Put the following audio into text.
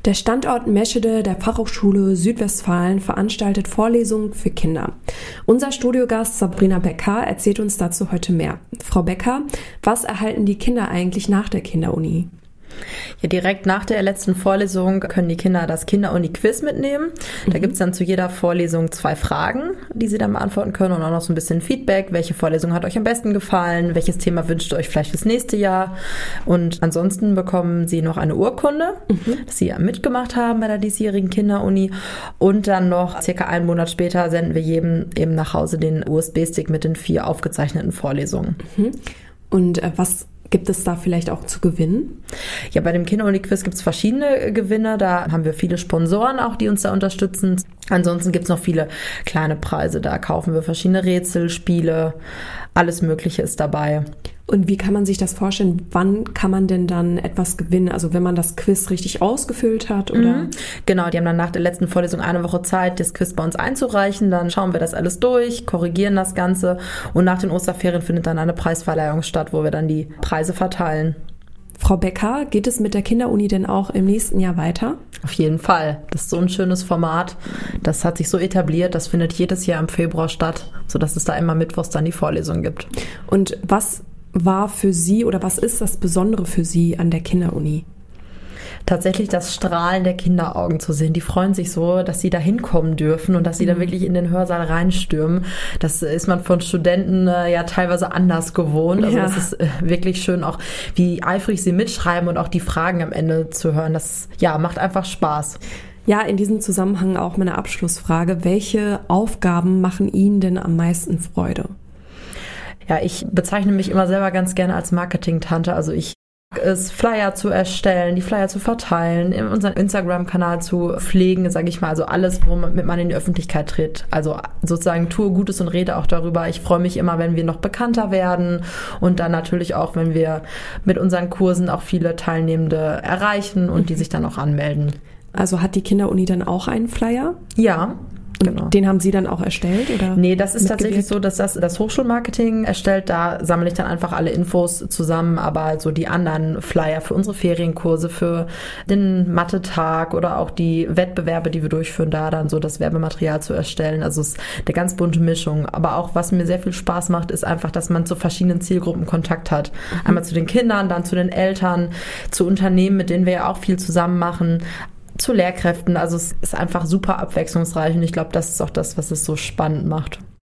Der Standort Meschede der Fachhochschule Südwestfalen veranstaltet Vorlesungen für Kinder. Unser Studiogast Sabrina Becker erzählt uns dazu heute mehr. Frau Becker, was erhalten die Kinder eigentlich nach der Kinderuni? Ja, direkt nach der letzten Vorlesung können die Kinder das Kinderuni-Quiz mitnehmen. Da gibt's dann zu jeder Vorlesung 2 Fragen, die sie dann beantworten können und auch noch so ein bisschen Feedback. Welche Vorlesung hat euch am besten gefallen? Welches Thema wünscht ihr euch vielleicht fürs nächste Jahr? Und ansonsten bekommen sie noch eine Urkunde, dass sie mitgemacht haben bei der diesjährigen Kinderuni. Und dann noch circa einen Monat später senden wir jedem eben nach Hause den USB-Stick mit den 4 aufgezeichneten Vorlesungen. Und was gibt es da vielleicht auch zu gewinnen? Ja, bei dem Kinderuni-Quiz gibt es verschiedene Gewinne. Da haben wir viele Sponsoren auch, die uns da unterstützen. Ansonsten gibt es noch viele kleine Preise. Da kaufen wir verschiedene Rätsel, Spiele, alles Mögliche ist dabei. Und wie kann man sich das vorstellen? Wann kann man denn dann etwas gewinnen? Also wenn man das Quiz richtig ausgefüllt hat, oder? Genau, die haben dann nach der letzten Vorlesung eine Woche Zeit, das Quiz bei uns einzureichen. Dann schauen wir das alles durch, korrigieren das Ganze. Und nach den Osterferien findet dann eine Preisverleihung statt, wo wir dann die Preise verteilen. Frau Becker, geht es mit der Kinderuni denn auch im nächsten Jahr weiter? Auf jeden Fall. Das ist so ein schönes Format. Das hat sich so etabliert. Das findet jedes Jahr im Februar statt, sodass es da immer mittwochs dann die Vorlesung gibt. Und was war für Sie oder was ist das Besondere für Sie an der Kinderuni? Tatsächlich das Strahlen der Kinderaugen zu sehen. Die freuen sich so, dass sie da hinkommen dürfen und dass sie da wirklich in den Hörsaal reinstürmen. Das ist man von Studenten ja teilweise anders gewohnt. Also das ist wirklich schön, auch wie eifrig sie mitschreiben und auch die Fragen am Ende zu hören. Das macht einfach Spaß. Ja, in diesem Zusammenhang auch meine Abschlussfrage. Welche Aufgaben machen Ihnen denn am meisten Freude? Ja, ich bezeichne mich immer selber ganz gerne als Marketing-Tante. Also ich mag es, Flyer zu erstellen, die Flyer zu verteilen, in unseren Instagram-Kanal zu pflegen, sage ich mal. Also alles, womit man in die Öffentlichkeit tritt. Also sozusagen tue Gutes und rede auch darüber. Ich freue mich immer, wenn wir noch bekannter werden und dann natürlich auch, wenn wir mit unseren Kursen auch viele Teilnehmende erreichen und die sich dann auch anmelden. Also hat die Kinderuni dann auch einen Flyer? Ja. Genau. Den haben Sie dann auch erstellt? Oder nee, das ist tatsächlich so, dass das Hochschulmarketing erstellt. Da sammle ich dann einfach alle Infos zusammen, aber so die anderen Flyer für unsere Ferienkurse, für den Mathe-Tag oder auch die Wettbewerbe, die wir durchführen, da dann so das Werbematerial zu erstellen. Also es ist eine ganz bunte Mischung. Aber auch, was mir sehr viel Spaß macht, ist einfach, dass man zu verschiedenen Zielgruppen Kontakt hat. Einmal zu den Kindern, dann zu den Eltern, zu Unternehmen, mit denen wir ja auch viel zusammen machen, zu Lehrkräften. Also es ist einfach super abwechslungsreich und ich glaube, das ist auch das, was es so spannend macht.